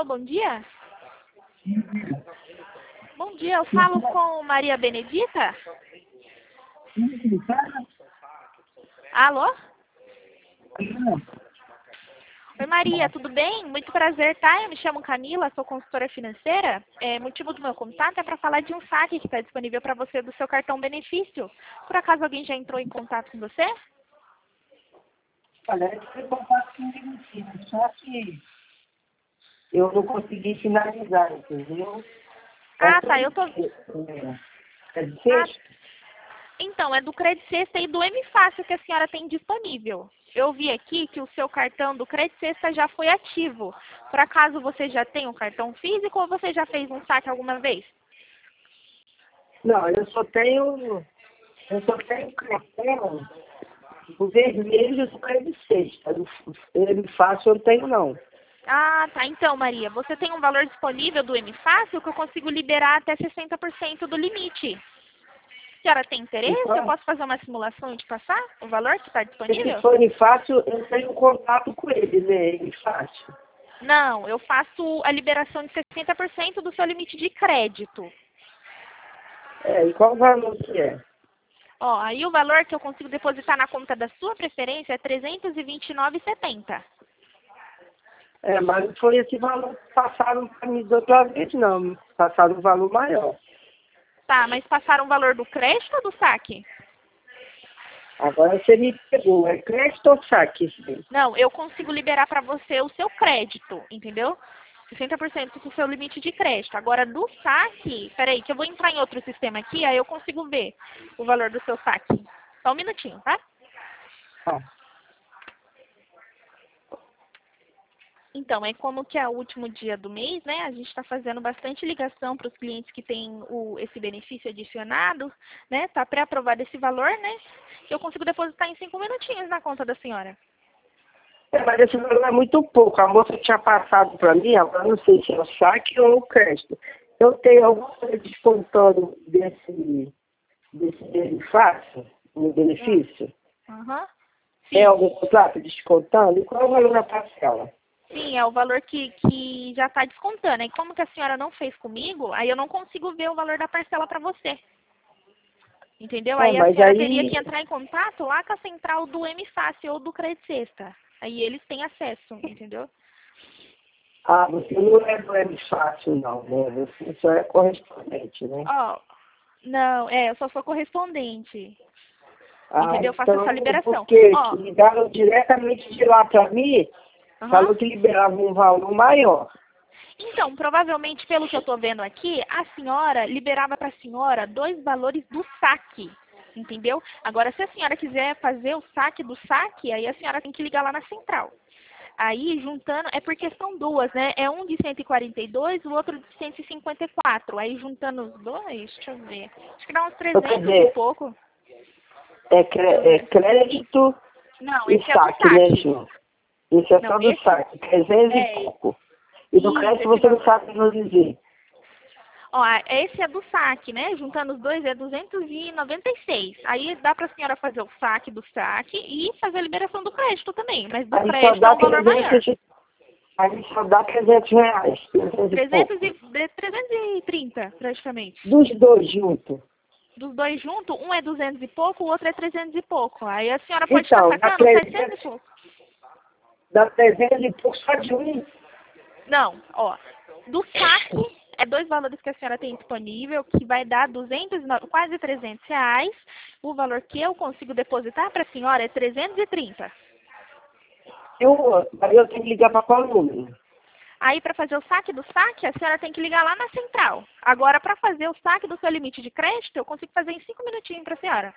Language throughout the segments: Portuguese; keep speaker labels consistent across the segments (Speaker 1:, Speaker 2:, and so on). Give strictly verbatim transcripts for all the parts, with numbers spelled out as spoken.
Speaker 1: Alô, bom dia? Bom dia, eu falo com Maria Benedita? Alô? Oi, Maria, tudo bem? Muito prazer, tá? Eu me chamo Camila, sou consultora financeira. É, motivo do meu contato é para falar de um saque que está disponível para você do seu cartão benefício. Por acaso alguém já entrou em contato com você?
Speaker 2: Olha, ele foi contato comigo sim, só que eu não consegui finalizar, entendeu?
Speaker 1: Ah, tá, eu tô...
Speaker 2: É de sexta?
Speaker 1: Então, é do Credit Sexta e do M Fácil que a senhora tem disponível. Eu vi aqui que o seu cartão do Credit Sexta já foi ativo. Por acaso você já tem um cartão físico ou você já fez um saque alguma vez?
Speaker 2: Não, eu só tenho, eu só tenho cartão, o vermelho do Credit Sexta. Ele fácil eu não tenho não.
Speaker 1: Ah, tá. Então, Maria, você tem um valor disponível do M Fácil que eu consigo liberar até sessenta por cento do limite. A senhora tem interesse?
Speaker 2: Então,
Speaker 1: Eu posso fazer uma simulação e te passar o valor que está disponível?
Speaker 2: se for fácil, eu tenho contato com ele, né? Ele fácil.
Speaker 1: Não, eu faço a liberação de sessenta por cento do seu limite de crédito.
Speaker 2: É, e qual o valor que é?
Speaker 1: Ó, aí o valor que eu consigo depositar na conta da sua preferência é trezentos e vinte e nove reais e setenta centavos.
Speaker 2: É, mas não foi esse valor que passaram para mim da outra vez, não. Passaram um valor maior.
Speaker 1: Tá, mas passaram o valor do crédito ou do saque?
Speaker 2: Agora você me pegou, é crédito ou saque? Sim.
Speaker 1: Não, eu consigo liberar para você o seu crédito, entendeu? sessenta por cento do seu limite de crédito. Agora, do saque, peraí, que eu vou entrar em outro sistema aqui, aí eu consigo ver o valor do seu saque. Só um minutinho, tá?
Speaker 2: Ah,
Speaker 1: Então, é como que é o último dia do mês, né? A gente está fazendo bastante ligação para os clientes que têm o, esse benefício adicionado, né? Está pré-aprovado esse valor, né? Que eu consigo depositar em cinco minutinhos na conta da senhora.
Speaker 2: é, mas esse valor é muito pouco. A moça tinha passado para mim, agora não sei se é o saque ou o crédito. Eu tenho alguma coisa descontando desse, desse benefício, no benefício?
Speaker 1: Aham.
Speaker 2: Tem
Speaker 1: Sim.
Speaker 2: algum contrato descontando? E qual é o valor da parcela?
Speaker 1: Sim, é o valor que, que já está descontando. E como que a senhora não fez comigo, aí eu não consigo ver o valor da parcela para você. Entendeu?
Speaker 2: É,
Speaker 1: Aí a
Speaker 2: mas
Speaker 1: senhora teria
Speaker 2: aí...
Speaker 1: que entrar em contato lá com a central do M Fácil ou do Credit Sexta. Aí eles têm acesso, entendeu?
Speaker 2: Ah, você não é do M fácil, não, né? Você só é correspondente, né?
Speaker 1: Ó, não, é, eu só sou correspondente.
Speaker 2: Ah,
Speaker 1: Entendeu? Eu faço
Speaker 2: então,
Speaker 1: essa liberação.
Speaker 2: porque
Speaker 1: Ó,
Speaker 2: ligaram diretamente de lá para mim,
Speaker 1: aham.
Speaker 2: falou que liberava um valor maior.
Speaker 1: Então, provavelmente, pelo que eu estou vendo aqui, a senhora liberava para a senhora dois valores do saque. Entendeu? Agora, se a senhora quiser fazer o saque do saque, aí a senhora tem que ligar lá na central. Aí, juntando, é porque são duas, né? É um de cento e quarenta e dois, o outro de cento e cinquenta e quatro. Aí, juntando os dois, deixa eu ver. Acho que dá uns
Speaker 2: Então, quer
Speaker 1: trezentos e
Speaker 2: dizer,
Speaker 1: pouco.
Speaker 2: é, cre é crédito
Speaker 1: Não,
Speaker 2: e
Speaker 1: esse é do
Speaker 2: saque, né,
Speaker 1: saque.
Speaker 2: Ju? Isso é
Speaker 1: Não,
Speaker 2: só do
Speaker 1: esse
Speaker 2: saque, trezentos e
Speaker 1: é
Speaker 2: pouco. E do
Speaker 1: isso,
Speaker 2: crédito
Speaker 1: esse
Speaker 2: você não
Speaker 1: valor.
Speaker 2: sabe nos dizer.
Speaker 1: Ó, esse é do saque, né? Juntando os dois é duzentos e noventa e seis. Aí dá para a senhora fazer o saque do saque e fazer a liberação do crédito também. Mas do
Speaker 2: Aí só
Speaker 1: crédito é
Speaker 2: dá
Speaker 1: um valor maior.
Speaker 2: trezentos, aí só dá trezentos reais, trezentos e
Speaker 1: trezentos
Speaker 2: pouco.
Speaker 1: e, de trezentos e trinta, praticamente.
Speaker 2: Dos dois juntos.
Speaker 1: Dos dois juntos, um é duzentos e pouco, o outro é trezentos e pouco. Aí a senhora pode estar
Speaker 2: Então, dá
Speaker 1: sacando setecentos e
Speaker 2: trezentos,
Speaker 1: pouco.
Speaker 2: dá trezentos e pouco só de um.
Speaker 1: Não, ó. Do saque, é dois valores que a senhora tem disponível, que vai dar duzentos, e nove, quase trezentos reais. O valor que eu consigo depositar para a senhora é trezentos e trinta.
Speaker 2: Eu, aí eu tenho que ligar para qual número?
Speaker 1: Aí, para fazer o saque do saque, a senhora tem que ligar lá na central. Agora, para fazer o saque do seu limite de crédito, eu consigo fazer em cinco minutinhos para a senhora.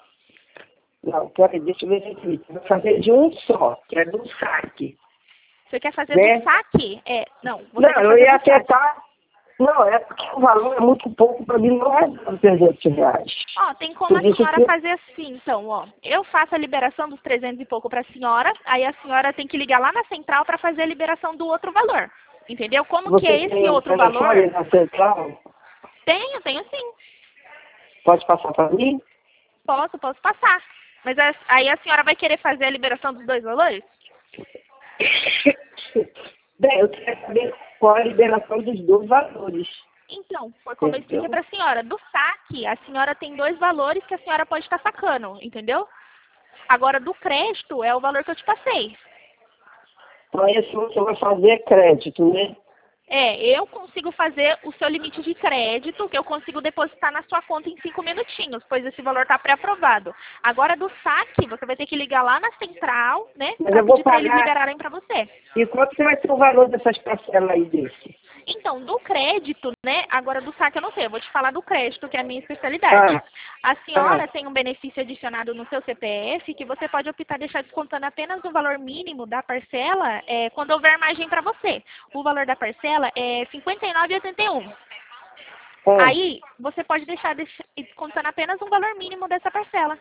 Speaker 2: Não, peraí, deixa eu ver aqui. Vou fazer de um só, que é do saque.
Speaker 1: Você quer fazer
Speaker 2: Né?
Speaker 1: do saque? É, não, você
Speaker 2: Não,
Speaker 1: quer
Speaker 2: eu
Speaker 1: fazer
Speaker 2: ia
Speaker 1: do saque.
Speaker 2: acertar. Não, é porque o valor é muito pouco para mim, não é trezentos reais.
Speaker 1: Ó, tem como
Speaker 2: Por
Speaker 1: a
Speaker 2: isso
Speaker 1: senhora
Speaker 2: que
Speaker 1: fazer assim, então, ó. Eu faço a liberação dos trezentos e pouco para a senhora, aí a senhora tem que ligar lá na central para fazer a liberação do outro valor. Entendeu? Como que
Speaker 2: você
Speaker 1: é esse
Speaker 2: tem o
Speaker 1: outro valor?
Speaker 2: telefone na central,
Speaker 1: Tenho, tenho sim.
Speaker 2: pode passar para mim?
Speaker 1: Posso, posso passar. Mas a- aí a senhora vai querer fazer a liberação dos dois valores?
Speaker 2: Bem, eu queria saber qual é a liberação dos dois valores.
Speaker 1: Então, foi como eu expliquei para a senhora, do saque, a senhora tem dois valores que a senhora pode estar sacando, entendeu? Agora, do crédito, é o valor que eu te passei.
Speaker 2: Então, esse você vai fazer crédito, né?
Speaker 1: É, eu consigo fazer o seu limite de crédito, que eu consigo depositar na sua conta em cinco minutinhos, pois esse valor está pré-aprovado. Agora, do saque, você vai ter que ligar lá na central, né, para pedir para eles liberarem para você.
Speaker 2: E quanto que vai ser o valor dessas parcelas aí desse?
Speaker 1: Então, do crédito, né, agora do saque eu não sei, eu vou te falar do crédito, que é a minha especialidade.
Speaker 2: Ah,
Speaker 1: A senhora
Speaker 2: ah.
Speaker 1: tem um benefício adicionado no seu C P F, que você pode optar deixar descontando apenas o valor mínimo da parcela, é, quando houver margem para você. O valor da parcela é cinquenta e nove reais e oitenta e um centavos.
Speaker 2: Ah.
Speaker 1: Aí, você pode deixar descontando apenas um valor mínimo dessa parcela.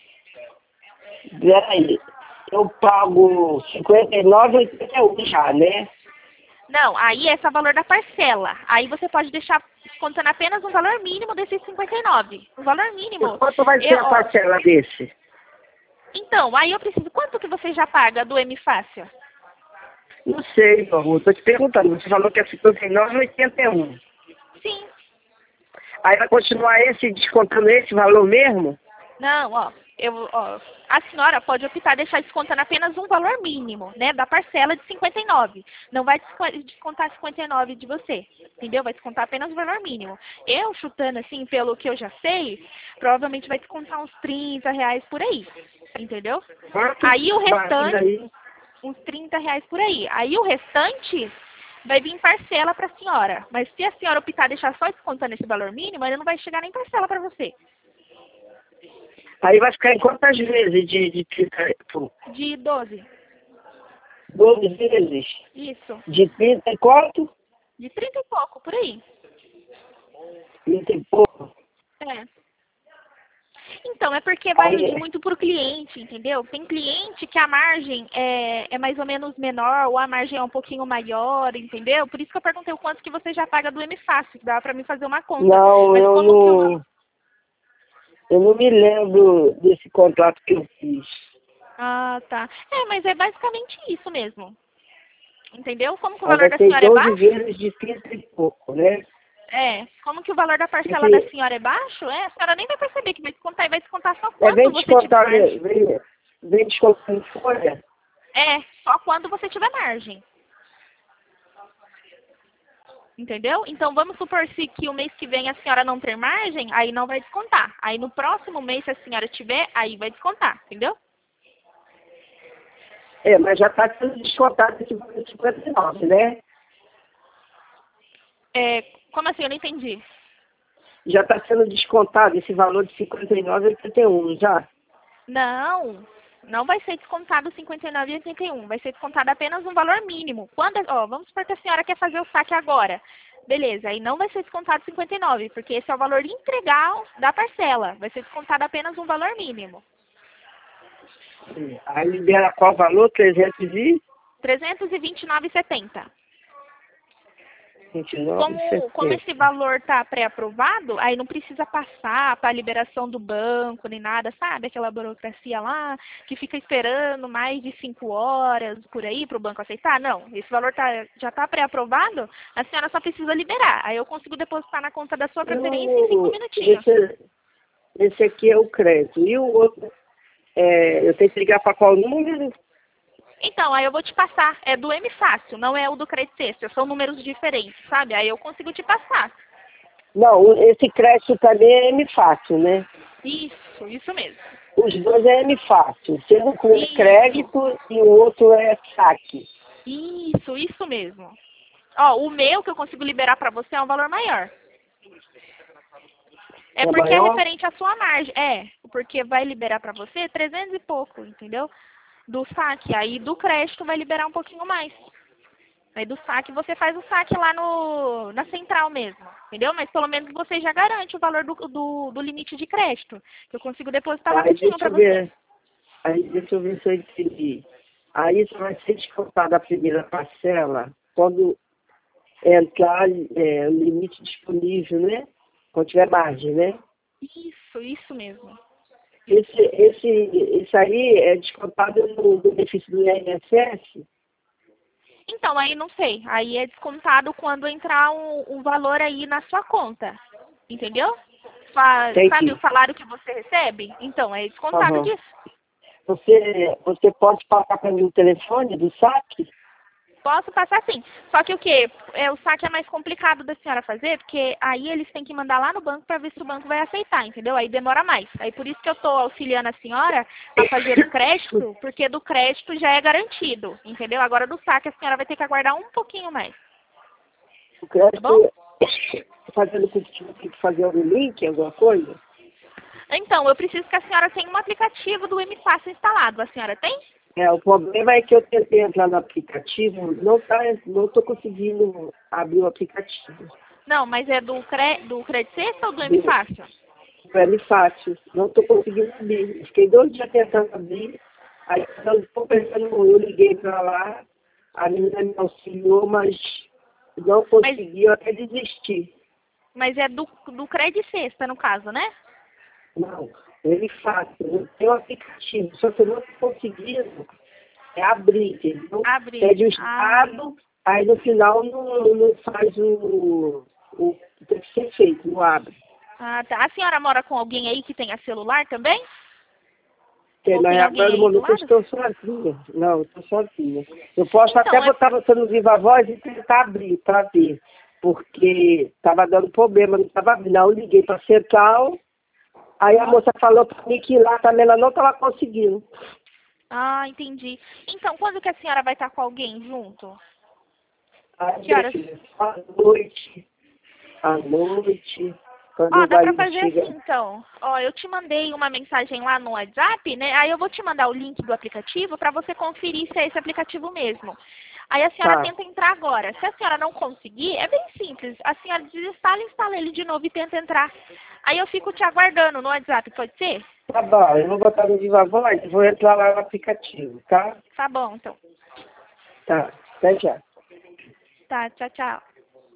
Speaker 2: Peraí, eu pago cinquenta e nove reais e oitenta e um já, né?
Speaker 1: Não, aí esse é o valor da parcela. Aí você pode deixar descontando apenas um valor mínimo desses cinquenta e nove. O valor mínimo...
Speaker 2: E quanto vai ser
Speaker 1: eu,
Speaker 2: a parcela desse?
Speaker 1: Então, aí eu preciso... Quanto que você já paga do M Fácil?
Speaker 2: Não sei, amor. Estou te perguntando. Você falou que é cinquenta e nove reais e oitenta e um.
Speaker 1: Sim.
Speaker 2: Aí vai continuar esse descontando esse valor mesmo?
Speaker 1: Não, ó, eu, ó, a senhora pode optar deixar descontando apenas um valor mínimo, né, da parcela de cinquenta e nove. Não vai descontar cinquenta e nove de você, entendeu? Vai descontar apenas o valor mínimo. Eu, chutando assim, pelo que eu já sei, provavelmente vai descontar uns trinta reais por aí, entendeu?
Speaker 2: Quanto?
Speaker 1: Aí o restante,
Speaker 2: Aí.
Speaker 1: uns trinta reais por aí. Aí o restante vai vir em parcela para a senhora. Mas se a senhora optar deixar só descontando esse valor mínimo, ele não vai chegar nem parcela para você.
Speaker 2: Aí vai ficar em quantas vezes de, de trinta?
Speaker 1: De doze.
Speaker 2: doze vezes?
Speaker 1: Isso.
Speaker 2: De trinta e quanto?
Speaker 1: De trinta e pouco, por aí.
Speaker 2: trinta e pouco.
Speaker 1: É. Então, é porque vai
Speaker 2: Aí,
Speaker 1: ir muito por cliente, entendeu? Tem cliente que a margem é, é mais ou menos menor, ou a margem é um pouquinho maior, entendeu? Por isso que eu perguntei o quanto que você já paga do M Fácil, que dá pra mim fazer uma conta.
Speaker 2: não,
Speaker 1: Mas
Speaker 2: eu
Speaker 1: como
Speaker 2: não...
Speaker 1: que eu...
Speaker 2: Eu não me lembro desse contrato que eu fiz.
Speaker 1: Ah, tá. É, mas é basicamente isso mesmo. Entendeu? Como que o
Speaker 2: Aí
Speaker 1: valor
Speaker 2: vai
Speaker 1: da
Speaker 2: ser
Speaker 1: senhora é
Speaker 2: doze
Speaker 1: baixo?
Speaker 2: vezes de trinta e pouco, né?
Speaker 1: É. Como que o valor da parcela da
Speaker 2: Esse,
Speaker 1: senhora é baixo? É, a senhora nem vai perceber que vai descontar e vai descontar só
Speaker 2: é, vem
Speaker 1: quando você tiver
Speaker 2: descontar,
Speaker 1: margem.
Speaker 2: vem, vem descontar em folha.
Speaker 1: É, só quando você tiver margem. Entendeu? Então, vamos supor se que o mês que vem a senhora não ter margem, aí não vai descontar. Aí no próximo mês, se a senhora tiver, aí vai descontar, entendeu?
Speaker 2: É, mas já está sendo descontado esse valor de cinquenta e nove, né?
Speaker 1: É, como assim? Eu não entendi.
Speaker 2: Já está sendo descontado esse valor de cinquenta e nove reais e oitenta e um, já?
Speaker 1: Não, não vai ser descontado cinquenta e nove reais e oitenta e um. Vai ser descontado apenas um valor mínimo. Quando, ó, vamos supor que a senhora quer fazer o saque agora. Beleza, aí não vai ser descontado cinquenta e nove, porque esse é o valor integral da parcela. Vai ser descontado apenas um valor mínimo.
Speaker 2: Sim. Aí libera qual valor? trezentos e
Speaker 1: trezentos e vinte e nove reais e setenta centavos.
Speaker 2: vinte e nove
Speaker 1: Como,
Speaker 2: e setenta.
Speaker 1: como esse valor está pré-aprovado, aí não precisa passar para a liberação do banco nem nada, sabe? Aquela burocracia lá que fica esperando mais de cinco horas por aí para o banco aceitar. Não, esse valor tá, já está pré-aprovado, a senhora só precisa liberar. Aí eu consigo depositar na conta da sua preferência em cinco
Speaker 2: Eu,
Speaker 1: minutinhos.
Speaker 2: esse, esse aqui é o crédito. E o outro, é, eu tenho que ligar para qual número?
Speaker 1: Então, aí eu vou te passar. É do M Fácil, não é o do Crédito Extra. São números diferentes, sabe? Aí eu consigo te passar.
Speaker 2: Não, o- esse crédito também é M fácil, né?
Speaker 1: Isso, isso mesmo.
Speaker 2: Os dois é M fácil. Sendo que um é
Speaker 1: Isso.
Speaker 2: crédito e o outro é saque.
Speaker 1: Isso, isso mesmo. Ó, o meu que eu consigo liberar para você é um valor maior. É
Speaker 2: É
Speaker 1: porque é
Speaker 2: maior?
Speaker 1: referente à sua margem. É, porque vai liberar para você trezentos e pouco, entendeu? Do saque. Aí do crédito vai liberar um pouquinho mais. Aí do saque você faz o saque lá no, na central mesmo, entendeu? Mas pelo menos você já garante o valor do, do, do limite de crédito, que eu consigo depositar lá
Speaker 2: Aí
Speaker 1: no cima
Speaker 2: deixa
Speaker 1: para
Speaker 2: eu
Speaker 1: você.
Speaker 2: ver. Aí deixa eu ver se eu entendi. Aí só vai ser descontada a primeira parcela quando entrar é, o limite disponível, né? Quando tiver margem, né?
Speaker 1: Isso, isso mesmo.
Speaker 2: Esse, esse, esse aí é descontado no benefício do I N S S?
Speaker 1: Então, aí não sei. Aí é descontado quando entrar um, um valor aí na sua conta. Entendeu? Fa- Sabe
Speaker 2: Entendi.
Speaker 1: o salário que você recebe? Então, é descontado
Speaker 2: Aham.
Speaker 1: disso.
Speaker 2: Você, você pode passar para mim o telefone do saque?
Speaker 1: Posso passar sim. Só que o quê? É, o saque é mais complicado da senhora fazer, porque aí eles têm que mandar lá no banco para ver se o banco vai aceitar, entendeu? Aí demora mais. Aí por isso que eu estou auxiliando a senhora a fazer do crédito, porque do crédito já é garantido, entendeu? Agora do saque a senhora vai ter que aguardar um pouquinho mais,
Speaker 2: O
Speaker 1: tá bom?
Speaker 2: crédito, fazendo com que tive que fazer algum link, alguma coisa?
Speaker 1: Então, eu preciso que a senhora tenha um aplicativo do M Fácil instalado. A senhora tem?
Speaker 2: É, o problema é que eu tentei entrar no aplicativo, não tá, não tô conseguindo abrir o aplicativo.
Speaker 1: Não, mas é do, cre... do Credit Sexta ou do M
Speaker 2: Do,
Speaker 1: Fácil?
Speaker 2: do L fácil, não tô conseguindo abrir. Fiquei dois dias tentando abrir, aí quando estou pensando, eu liguei para lá, a menina me auxiliou, mas não
Speaker 1: Mas,
Speaker 2: consegui, eu até desisti.
Speaker 1: mas é do, do Credit Sexta, no caso, né?
Speaker 2: Não, ele fácil, eu tenho um aplicativo, só que eu não estou conseguindo é abrir, entendeu?
Speaker 1: Abre.
Speaker 2: Pede o
Speaker 1: Ah,
Speaker 2: estado, aí no final não, não faz o, o que tem que ser feito, não abre.
Speaker 1: ah, tá. A senhora mora com alguém aí que tenha celular também?
Speaker 2: Porque,
Speaker 1: Ou
Speaker 2: mas
Speaker 1: tem alguém
Speaker 2: agora no
Speaker 1: aí do
Speaker 2: momento eu
Speaker 1: lado?
Speaker 2: estou sozinha. Não, eu estou sozinha. Eu posso até
Speaker 1: Então, é...
Speaker 2: botar você no Viva Voz e tentar abrir para ver. Porque estava dando problema, não estava abrindo. Aí eu liguei para a central, aí a
Speaker 1: Uhum.
Speaker 2: moça falou para mim que lá também ela não estava conseguindo.
Speaker 1: Ah, entendi. Então, quando que a senhora vai estar com alguém junto?
Speaker 2: Aí,
Speaker 1: Que
Speaker 2: minha
Speaker 1: horas?
Speaker 2: filha, à noite, à noite, quando
Speaker 1: Ó,
Speaker 2: o
Speaker 1: dá pra
Speaker 2: marido
Speaker 1: fazer assim,
Speaker 2: chega.
Speaker 1: então. Ó, eu te mandei uma mensagem lá no WhatsApp, né? Aí eu vou te mandar o link do aplicativo pra você conferir se é esse aplicativo mesmo. Aí a senhora
Speaker 2: Tá.
Speaker 1: tenta entrar agora. Se a senhora não conseguir, é bem simples. A senhora desinstala e instala ele de novo e tenta entrar. Aí eu fico te aguardando no WhatsApp, pode ser?
Speaker 2: Tá bom, eu vou botar no Viva Voz e vou entrar lá no aplicativo, tá?
Speaker 1: Tá bom, então.
Speaker 2: Tá, até já.
Speaker 1: Tá, tchau, tchau.